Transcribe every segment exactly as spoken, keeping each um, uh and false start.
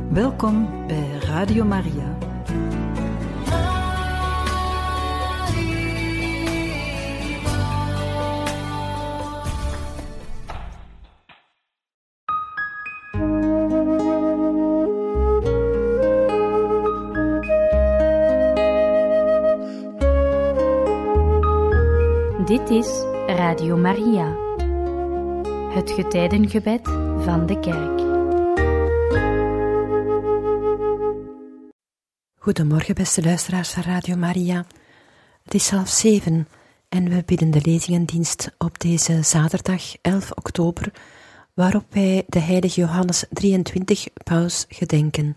Welkom bij Radio Maria. Dit is Radio Maria, het getijdengebed van de kerk. Goedemorgen, beste luisteraars van Radio Maria. Het is half zeven en we bidden de lezingendienst op deze zaterdag elf oktober, waarop wij de heilige Johannes drieëntwintig paus gedenken.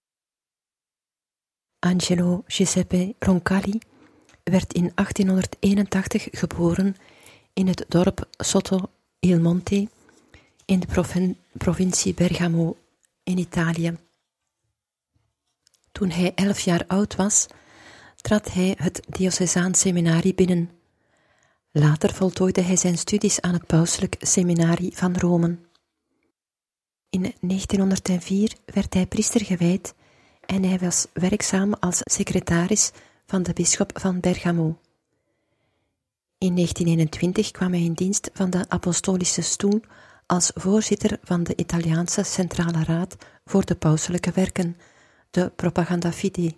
Angelo Giuseppe Roncalli werd in achttienhonderdeenentachtig geboren in het dorp Sotto il Monte in de provin- provincie Bergamo in Italië. Toen hij elf jaar oud was, trad hij het Diocesaans Seminarie binnen. Later voltooide hij zijn studies aan het Pauselijk Seminarie van Rome. In negentienhonderdvier werd hij priester gewijd en hij was werkzaam als secretaris van de bisschop van Bergamo. In negentien eenentwintig kwam hij in dienst van de Apostolische Stoel als voorzitter van de Italiaanse Centrale Raad voor de Pauselijke Werken, de Propaganda Fidei.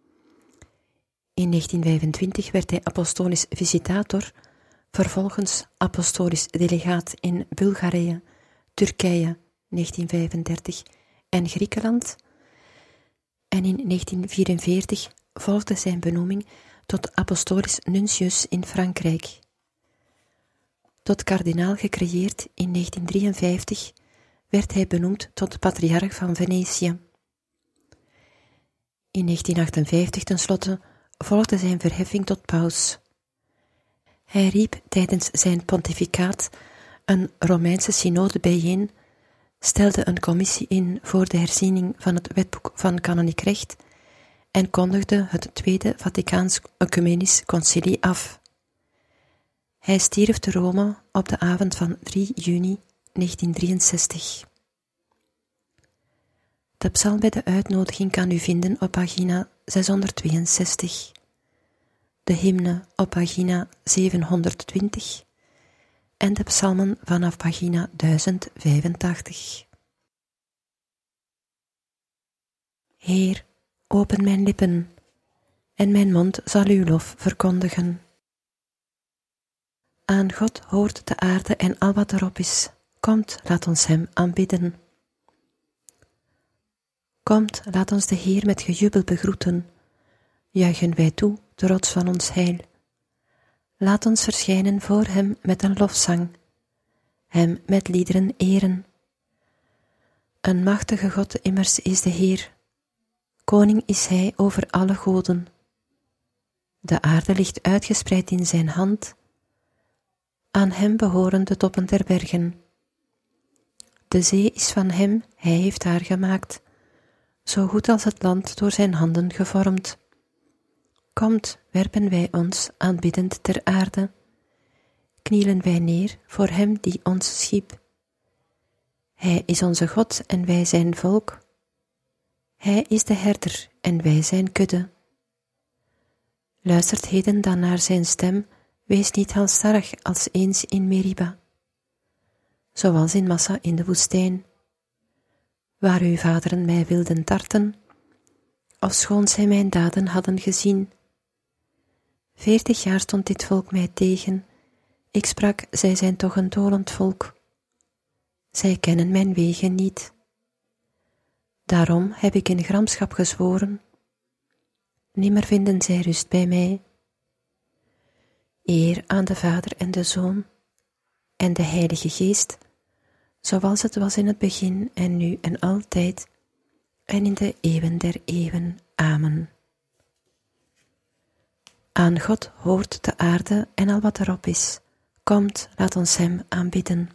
In negentien vijfentwintig werd hij apostolisch visitator, vervolgens apostolisch delegaat in Bulgarije, Turkije, negentien vijfendertig, en Griekenland. En in negentien vierenveertig volgde zijn benoeming tot apostolisch nuntius in Frankrijk. Tot kardinaal gecreëerd in negentien drieënvijftig werd hij benoemd tot patriarch van Venetië. In negentien achtenvijftig tenslotte volgde zijn verheffing tot paus. Hij riep tijdens zijn pontificaat een Romeinse synode bijeen, stelde een commissie in voor de herziening van het wetboek van kanoniek recht en kondigde het Tweede Vaticaans Ecumenisch Concilie af. Hij stierf te Rome op de avond van drie juni negentien drieënzestig. De psalm bij de uitnodiging kan u vinden op pagina zeshonderdtweeënzestig, de hymne op pagina zevenhonderdtwintig en de psalmen vanaf pagina duizend vijfentachtig. Heer, open mijn lippen, en mijn mond zal uw lof verkondigen. Aan God hoort de aarde en al wat erop is. Komt, laat ons hem aanbidden. Komt, laat ons de Heer met gejubel begroeten. Juichen wij toe, de rots van ons heil. Laat ons verschijnen voor hem met een lofzang, hem met liederen eren. Een machtige God immers is de Heer. Koning is hij over alle goden. De aarde ligt uitgespreid in zijn hand. Aan hem behoren de toppen der bergen. De zee is van hem, hij heeft haar gemaakt, zo goed als het land door zijn handen gevormd. Komt, werpen wij ons aanbiddend ter aarde, knielen wij neer voor hem die ons schiep. Hij is onze God en wij zijn volk. Hij is de herder en wij zijn kudde. Luistert heden dan naar zijn stem, wees niet halsstarrig als eens in Meriba, zoals in Massa in de woestijn, waar uw vaderen mij wilden tarten, ofschoon zij mijn daden hadden gezien. Veertig jaar stond dit volk mij tegen, ik sprak, zij zijn toch een dolend volk. Zij kennen mijn wegen niet. Daarom heb ik in gramschap gezworen, nimmer vinden zij rust bij mij. Eer aan de Vader en de Zoon en de Heilige Geest, zoals het was in het begin en nu en altijd, en in de eeuwen der eeuwen. Amen. Aan God hoort de aarde en al wat erop is. Komt, laat ons hem aanbidden.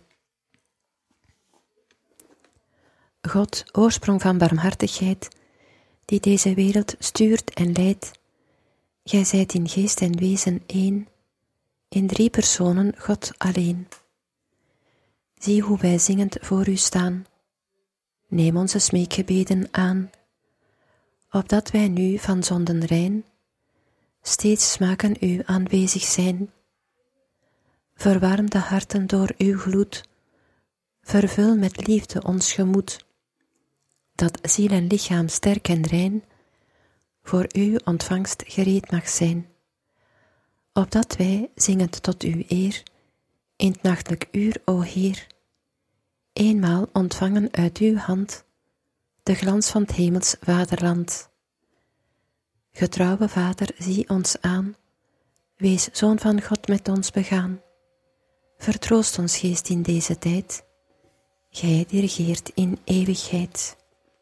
God, oorsprong van barmhartigheid, die deze wereld stuurt en leidt, gij zijt in geest en wezen één, in drie personen God alleen. Zie hoe wij zingend voor u staan. neem onze smeekgebeden aan, opdat wij nu van zonden rein steeds smaken uw aanwezig zijn. Verwarm de harten door uw gloed, vervul met liefde ons gemoed, dat ziel en lichaam sterk en rein voor uw ontvangst gereed mag zijn, opdat wij, zingend tot uw eer, in het nachtelijk uur, o Heer, eenmaal ontvangen uit uw hand de glans van het hemels vaderland. Getrouwe Vader, zie ons aan, wees Zoon van God met ons begaan. Vertroost ons geest in deze tijd, gij die regeert in eeuwigheid.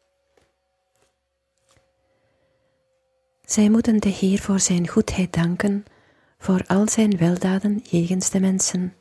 Zij moeten de Heer voor zijn goedheid danken, voor al zijn weldaden jegens de mensen.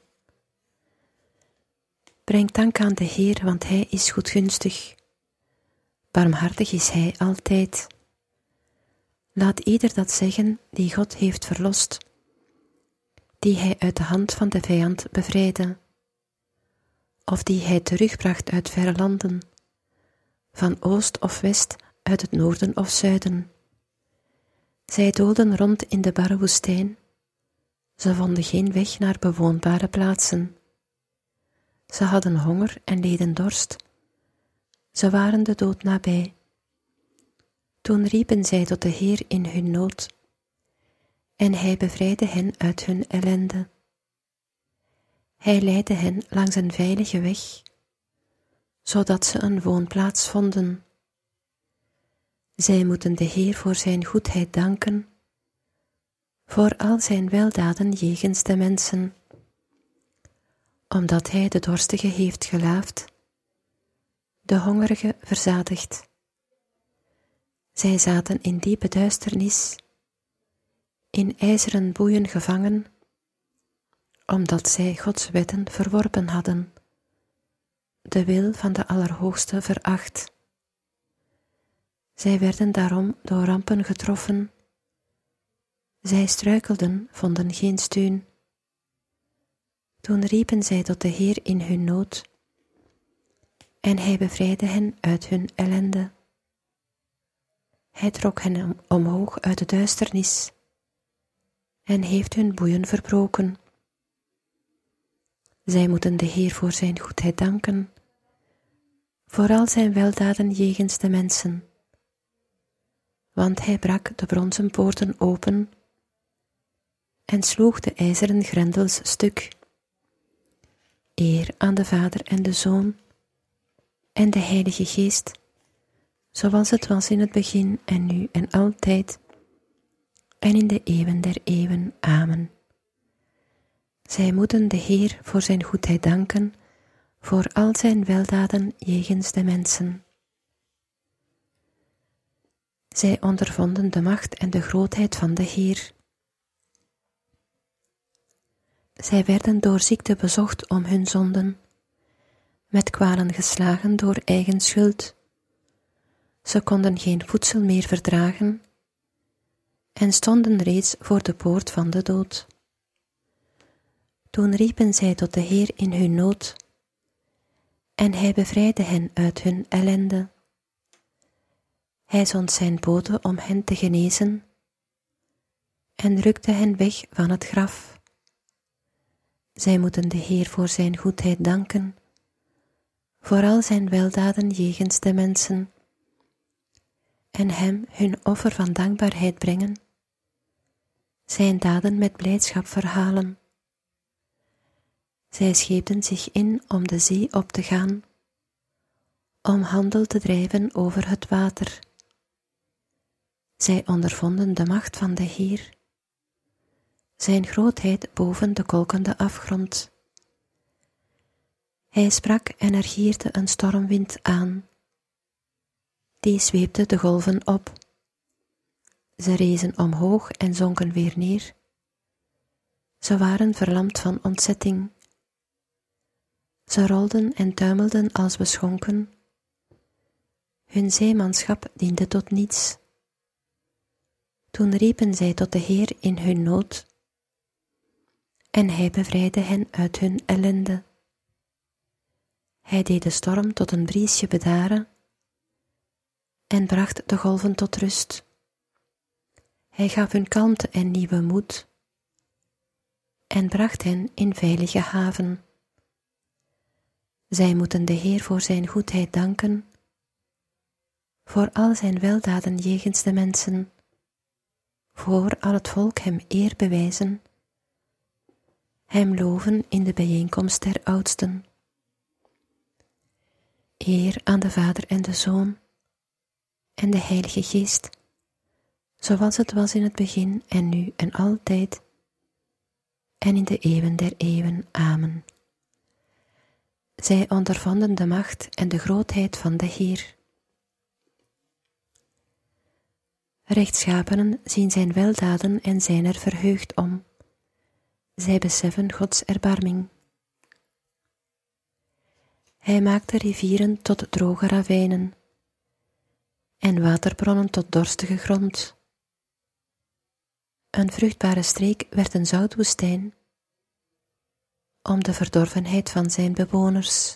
Breng dank aan de Heer, want hij is goedgunstig. Barmhartig is hij altijd. Laat ieder dat zeggen die God heeft verlost, die hij uit de hand van de vijand bevrijdde, of die hij terugbracht uit verre landen, van oost of west, uit het noorden of zuiden. Zij doolden rond in de barre woestijn, ze vonden geen weg naar bewoonbare plaatsen. Ze hadden honger en leden dorst, ze waren de dood nabij. Toen riepen zij tot de Heer in hun nood, en hij bevrijdde hen uit hun ellende. Hij leidde hen langs een veilige weg, zodat ze een woonplaats vonden. Zij moeten de Heer voor zijn goedheid danken, voor al zijn weldaden jegens de mensen, omdat hij de dorstige heeft gelaafd, de hongerige verzadigd. Zij zaten in diepe duisternis, in ijzeren boeien gevangen, omdat zij Gods wetten verworpen hadden, de wil van de Allerhoogste veracht. Zij werden daarom door rampen getroffen. Zij struikelden, vonden geen steun. Toen riepen zij tot de Heer in hun nood, en hij bevrijdde hen uit hun ellende. Hij trok hen omhoog uit de duisternis en heeft hun boeien verbroken. Zij moeten de Heer voor zijn goedheid danken, voor al zijn weldaden jegens de mensen. Want hij brak de bronzen poorten open en sloeg de ijzeren grendels stuk. Eer aan de Vader en de Zoon en de Heilige Geest, zoals het was in het begin en nu en altijd, en in de eeuwen der eeuwen. Amen. Zij moeten de Heer voor zijn goedheid danken, voor al zijn weldaden jegens de mensen. Zij ondervonden de macht en de grootheid van de Heer. Zij werden door ziekte bezocht om hun zonden, met kwalen geslagen door eigen schuld. Ze konden geen voedsel meer verdragen en stonden reeds voor de poort van de dood. Toen riepen zij tot de Heer in hun nood, en hij bevrijdde hen uit hun ellende. Hij zond zijn bode om hen te genezen en rukte hen weg van het graf. Zij moeten de Heer voor zijn goedheid danken, voor al zijn weldaden jegens de mensen, en hem hun offer van dankbaarheid brengen, zijn daden met blijdschap verhalen. Zij scheepten zich in om de zee op te gaan, om handel te drijven over het water. Zij ondervonden de macht van de Heer, zijn grootheid boven de kolkende afgrond. Hij sprak en er gierde een stormwind aan. Die zweepte de golven op. Ze rezen omhoog en zonken weer neer. Ze waren verlamd van ontzetting. Ze rolden en tuimelden als beschonken. Hun zeemanschap diende tot niets. Toen riepen zij tot de Heer in hun nood, en hij bevrijdde hen uit hun ellende. Hij deed de storm tot een briesje bedaren, en bracht de golven tot rust. Hij gaf hun kalmte en nieuwe moed en bracht hen in veilige haven. Zij moeten de Heer voor zijn goedheid danken, voor al zijn weldaden jegens de mensen, voor al het volk hem eer bewijzen, hem loven in de bijeenkomst der oudsten. Eer aan de Vader en de Zoon en de Heilige Geest, zoals het was in het begin en nu en altijd, en in de eeuwen der eeuwen. Amen. Zij ondervonden de macht en de grootheid van de Heer. Rechtschapenen zien zijn weldaden en zijn er verheugd om. Zij beseffen Gods erbarming. Hij maakt de rivieren tot droge ravijnen en waterbronnen tot dorstige grond. Een vruchtbare streek werd een zoutwoestijn, om de verdorvenheid van zijn bewoners.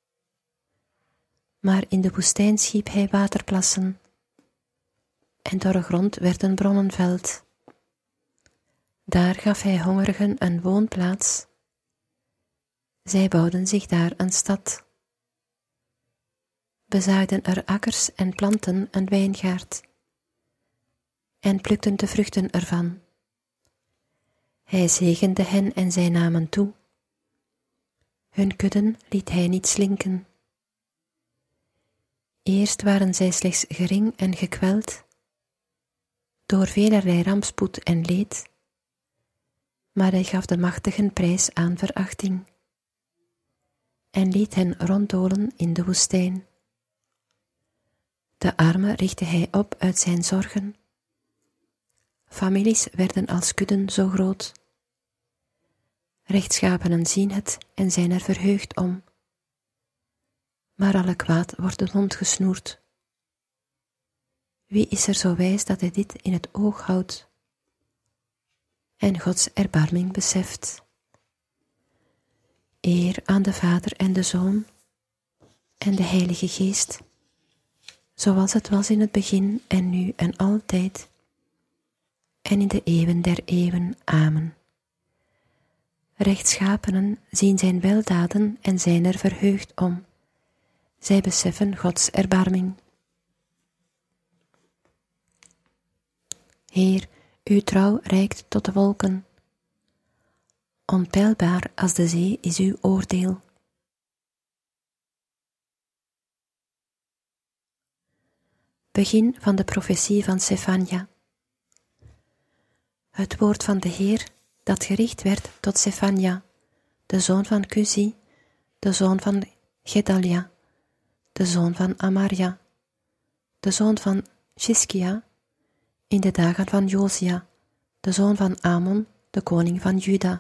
Maar in de woestijn schiep hij waterplassen, en dorre grond werd een bronnenveld. Daar gaf hij hongerigen een woonplaats. Zij bouwden zich daar een stad, bezaaiden er akkers en planten een wijngaard, en plukten de vruchten ervan. Hij zegende hen en zij namen toe. Hun kudden liet hij niet slinken. Eerst waren zij slechts gering en gekweld, door velerlei rampspoed en leed, maar hij gaf de machtigen prijs aan verachting, en liet hen ronddolen in de woestijn. De armen richtte hij op uit zijn zorgen. Families werden als kudden zo groot. Rechtschapenen zien het en zijn er verheugd om. Maar alle kwaad wordt de mond gesnoerd. Wie is er zo wijs dat hij dit in het oog houdt en Gods erbarming beseft? Eer aan de Vader en de Zoon en de Heilige Geest, zoals het was in het begin en nu en altijd, en in de eeuwen der eeuwen. Amen. Rechtschapenen zien zijn weldaden en zijn er verheugd om. Zij beseffen Gods erbarming. Heer, uw trouw reikt tot de wolken. Onpeilbaar als de zee is uw oordeel. Begin van de profetie van Sefania. Het woord van de Heer dat gericht werd tot Sefania, de zoon van Cusi, de zoon van Gedalia, de zoon van Amaria, de zoon van Schiskia, in de dagen van Josia, de zoon van Amon, de koning van Juda.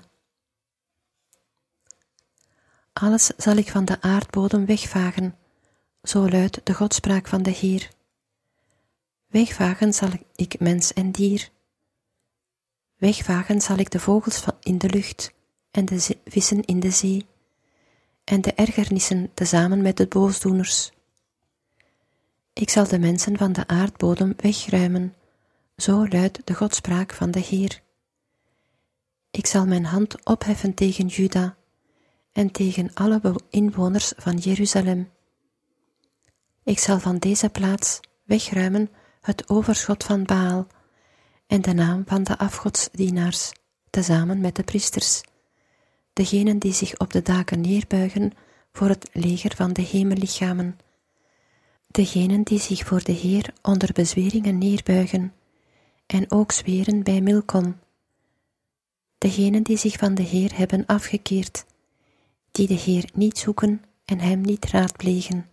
Alles zal ik van de aardbodem wegvagen, zo luidt de godspraak van de Heer. Wegvagen zal ik mens en dier. Wegvagen zal ik de vogels in de lucht en de vissen in de zee, en de ergernissen tezamen met de boosdoeners. Ik zal de mensen van de aardbodem wegruimen, zo luidt de godspraak van de Heer. Ik zal mijn hand opheffen tegen Juda en tegen alle inwoners van Jeruzalem. Ik zal van deze plaats wegruimen het overschot van Baal en de naam van de afgodsdienaars, tezamen met de priesters, degenen die zich op de daken neerbuigen voor het leger van de hemellichamen, degenen die zich voor de Heer onder bezweringen neerbuigen en ook zweren bij Milkom, degenen die zich van de Heer hebben afgekeerd, die de Heer niet zoeken en hem niet raadplegen.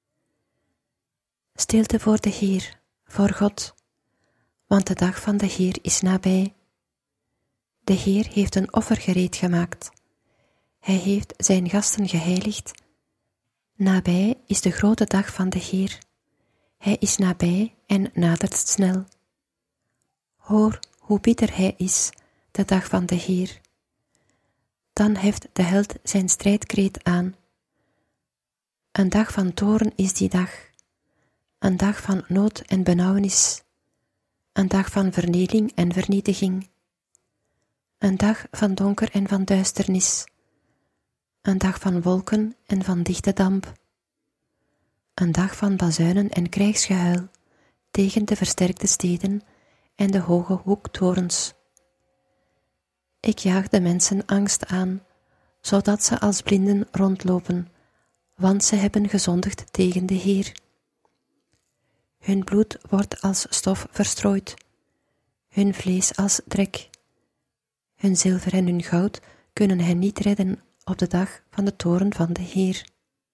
Stilte voor de Heer, voor God, want de dag van de Heer is nabij. De Heer heeft een offer gereed gemaakt. Hij heeft zijn gasten geheiligd. Nabij is de grote dag van de Heer. Hij is nabij en nadert snel. Hoor hoe bitter hij is, de dag van de Heer. Dan heft de held zijn strijdkreet aan. Een dag van toorn is die dag. een dag van nood en benauwenis, een dag van vernedering en vernietiging, een dag van donker en van duisternis, een dag van wolken en van dichte damp, een dag van bazuinen en krijgsgehuil tegen de versterkte steden en de hoge hoektorens. Ik jaag de mensen angst aan, zodat ze als blinden rondlopen, want ze hebben gezondigd tegen de Heer. Hun bloed wordt als stof verstrooid, hun vlees als drek. Hun zilver en hun goud kunnen hen niet redden op de dag van de toorn van de Heer.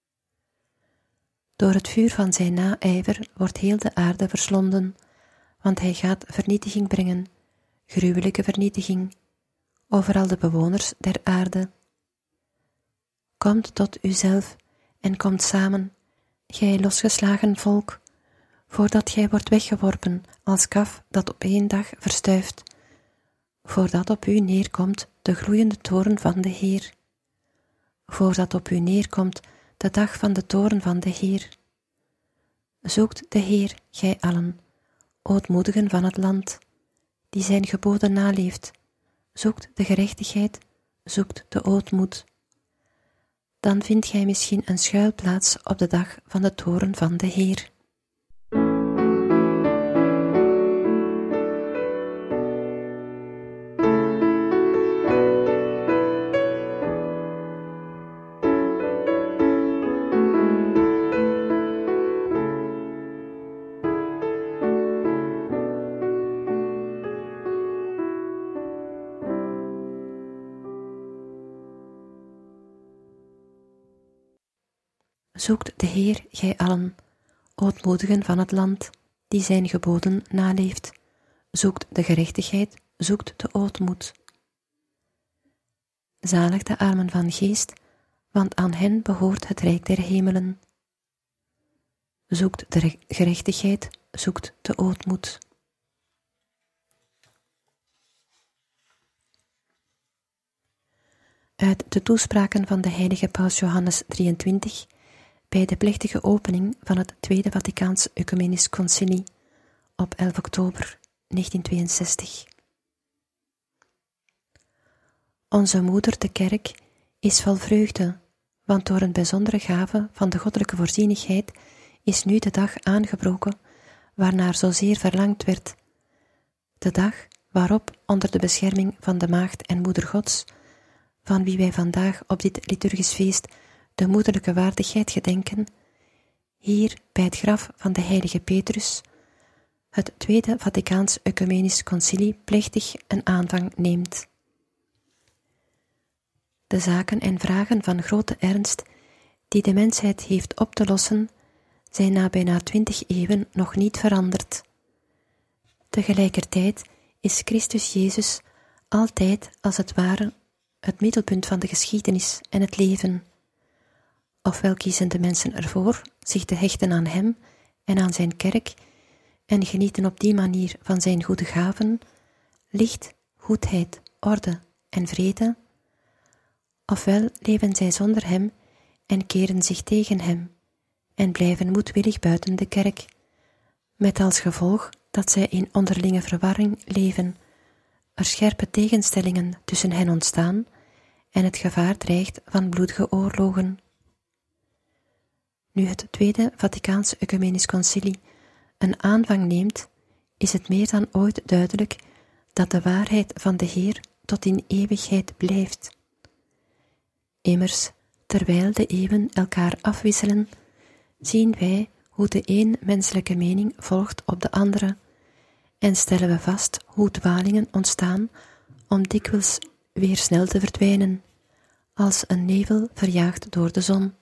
Door het vuur van zijn naijver wordt heel de aarde verslonden, want hij gaat vernietiging brengen, gruwelijke vernietiging, over al de bewoners der aarde. Komt tot uzelf en komt samen, gij losgeslagen volk, voordat gij wordt weggeworpen als kaf dat op één dag verstuift, voordat op u neerkomt de gloeiende toorn van de Heer, voordat op u neerkomt de dag van de toorn van de Heer. Zoekt de Heer, gij allen, ootmoedigen van het land, die zijn geboden naleeft, zoekt de gerechtigheid, zoekt de ootmoed. Dan vindt gij misschien een schuilplaats op de dag van de toorn van de Heer. Zoekt de Heer, gij allen, ootmoedigen van het land, die zijn geboden naleeft. Zoekt de gerechtigheid, zoekt de ootmoed. Zalig de armen van geest, want aan hen behoort het rijk der hemelen. Zoekt de gerechtigheid, zoekt de ootmoed. Uit de toespraken van de heilige paus Johannes drieëntwintig bij de plechtige opening van het Tweede Vaticaans Ecumenisch Concilie op elf oktober negentienhonderdtweeënzestig. Onze moeder, de kerk, is vol vreugde, want door een bijzondere gave van de goddelijke voorzienigheid is nu de dag aangebroken waarnaar zozeer verlangd werd. De dag waarop onder de bescherming van de Maagd en Moeder Gods, van wie wij vandaag op dit liturgisch feest de moederlijke waardigheid gedenken, hier bij het graf van de heilige Petrus, het Tweede Vaticaans Ecumenisch Concilie plechtig een aanvang neemt. De zaken en vragen van grote ernst die de mensheid heeft op te lossen, zijn na bijna twintig eeuwen nog niet veranderd. Tegelijkertijd is Christus Jezus altijd als het ware het middelpunt van de geschiedenis en het leven. Ofwel kiezen de mensen ervoor zich te hechten aan hem en aan zijn kerk en genieten op die manier van zijn goede gaven, licht, goedheid, orde en vrede, ofwel leven zij zonder hem en keren zich tegen hem en blijven moedwillig buiten de kerk, met als gevolg dat zij in onderlinge verwarring leven, er scherpe tegenstellingen tussen hen ontstaan en het gevaar dreigt van bloedige oorlogen. Nu het Tweede Vaticaans Ecumenisch Concilie een aanvang neemt, is het meer dan ooit duidelijk dat de waarheid van de Heer tot in eeuwigheid blijft. Immers, terwijl de eeuwen elkaar afwisselen, zien wij hoe de een menselijke mening volgt op de andere, en stellen we vast hoe dwalingen ontstaan om dikwijls weer snel te verdwijnen, als een nevel verjaagd door de zon.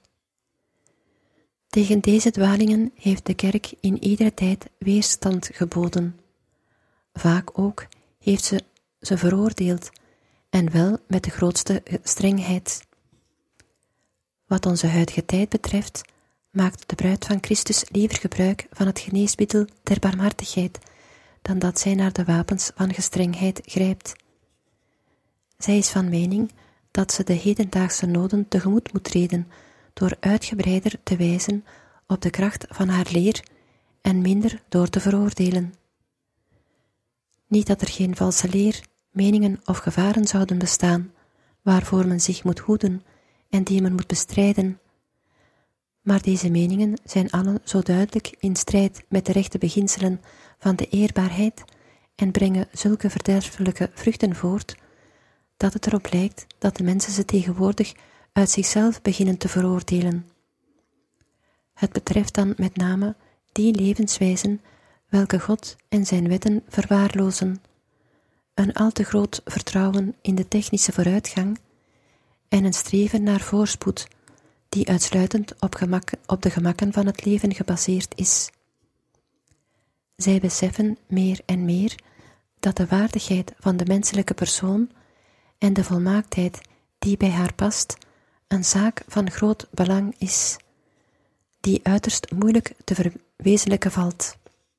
Tegen deze dwalingen heeft de kerk in iedere tijd weerstand geboden. Vaak ook heeft ze ze veroordeeld, en wel met de grootste strengheid. Wat onze huidige tijd betreft, maakt de bruid van Christus liever gebruik van het geneesmiddel der barmhartigheid, dan dat zij naar de wapens van gestrengheid grijpt. Zij is van mening dat ze de hedendaagse noden tegemoet moet treden, door uitgebreider te wijzen op de kracht van haar leer en minder door te veroordelen. Niet dat er geen valse leer, meningen of gevaren zouden bestaan, waarvoor men zich moet hoeden en die men moet bestrijden, maar deze meningen zijn alle zo duidelijk in strijd met de rechte beginselen van de eerbaarheid en brengen zulke verderfelijke vruchten voort, dat het erop lijkt dat de mensen ze tegenwoordig uit zichzelf beginnen te veroordelen. Het betreft dan met name die levenswijzen welke God en zijn wetten verwaarlozen, een al te groot vertrouwen in de technische vooruitgang en een streven naar voorspoed die uitsluitend op, gemak, op de gemakken van het leven gebaseerd is. Zij beseffen meer en meer dat de waardigheid van de menselijke persoon en de volmaaktheid die bij haar past een zaak van groot belang is, die uiterst moeilijk te verwezenlijken valt.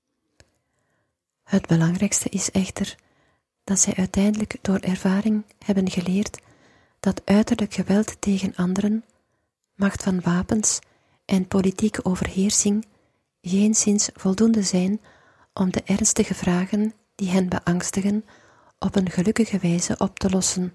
Het belangrijkste is echter dat zij uiteindelijk door ervaring hebben geleerd dat uiterlijk geweld tegen anderen, macht van wapens en politieke overheersing geenszins voldoende zijn om de ernstige vragen die hen beangstigen op een gelukkige wijze op te lossen.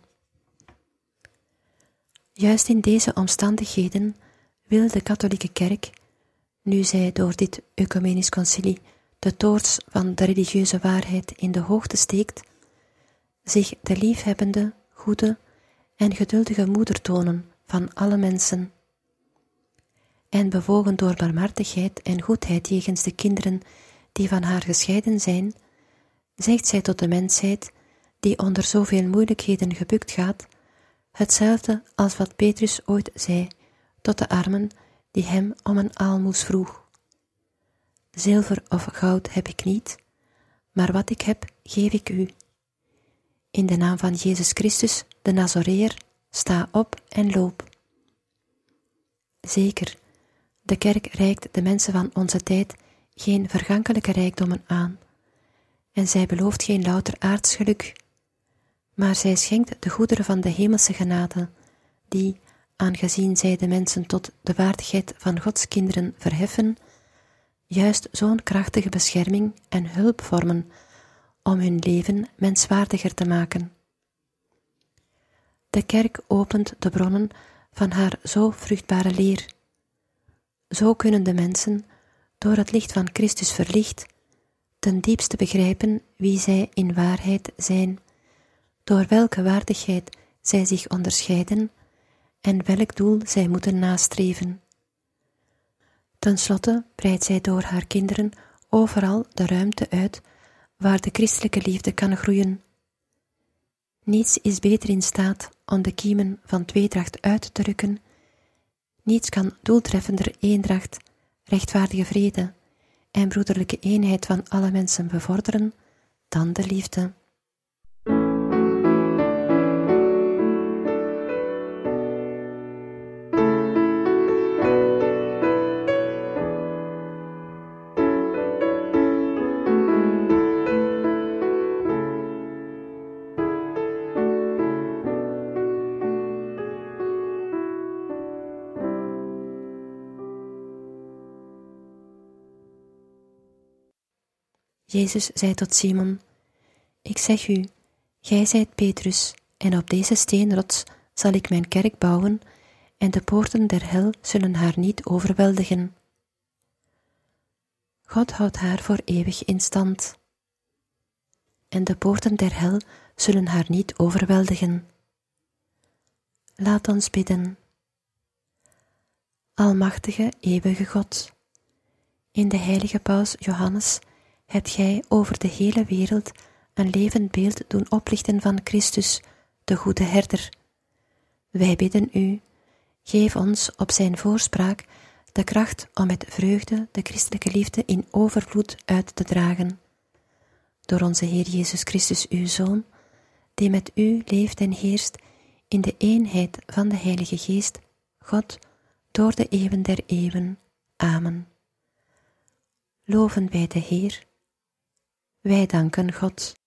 Juist in deze omstandigheden wil de katholieke kerk, nu zij door dit ecumenisch concilie de toorts van de religieuze waarheid in de hoogte steekt, zich de liefhebbende, goede en geduldige moeder tonen van alle mensen. En bewogen door barmhartigheid en goedheid jegens de kinderen die van haar gescheiden zijn, zegt zij tot de mensheid, die onder zoveel moeilijkheden gebukt gaat, hetzelfde als wat Petrus ooit zei tot de armen die hem om een aalmoes vroeg. Zilver of goud heb ik niet, maar wat ik heb, geef ik u. In de naam van Jezus Christus, de Nazoreër, sta op en loop. Zeker, de kerk reikt de mensen van onze tijd geen vergankelijke rijkdommen aan, en zij belooft geen louter aards geluk, maar zij schenkt de goederen van de hemelse genade, die, aangezien zij de mensen tot de waardigheid van Gods kinderen verheffen, juist zo'n krachtige bescherming en hulp vormen om hun leven menswaardiger te maken. De kerk opent de bronnen van haar zo vruchtbare leer. Zo kunnen de mensen, door het licht van Christus verlicht, ten diepste begrijpen wie zij in waarheid zijn, door welke waardigheid zij zich onderscheiden en welk doel zij moeten nastreven. Ten slotte breidt zij door haar kinderen overal de ruimte uit waar de christelijke liefde kan groeien. Niets is beter in staat om de kiemen van tweedracht uit te rukken. Niets kan doeltreffender eendracht, rechtvaardige vrede en broederlijke eenheid van alle mensen bevorderen dan de liefde. Jezus zei tot Simon, ik zeg u, gij zijt Petrus, en op deze steenrots zal ik mijn kerk bouwen, en de poorten der hel zullen haar niet overweldigen. God houdt haar voor eeuwig in stand, en de poorten der hel zullen haar niet overweldigen. Laat ons bidden. Almachtige, eeuwige God, in de heilige paus Johannes hebt gij over de hele wereld een levend beeld doen oplichten van Christus, de goede herder. Wij bidden u, geef ons op zijn voorspraak de kracht om met vreugde de christelijke liefde in overvloed uit te dragen. Door onze Heer Jezus Christus, uw Zoon, die met u leeft en heerst in de eenheid van de Heilige Geest, God, door de eeuwen der eeuwen. Amen. Loven wij de Heer. Wij danken God.